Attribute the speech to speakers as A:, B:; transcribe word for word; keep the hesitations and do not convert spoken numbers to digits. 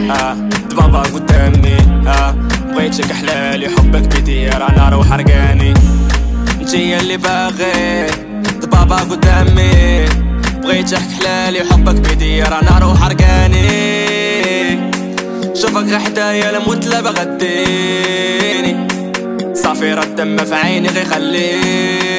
A: آه دبابا قدامي آه بغيتك حلالي حبك بيدير انا روح حرقاني انتي اللي باغي دبابا قدامي بغيتك حلالي حبك بيدير انا روح حرقاني شوفك غير حدايا لموت لا بغديني صافي راه الدم في عيني غيخليني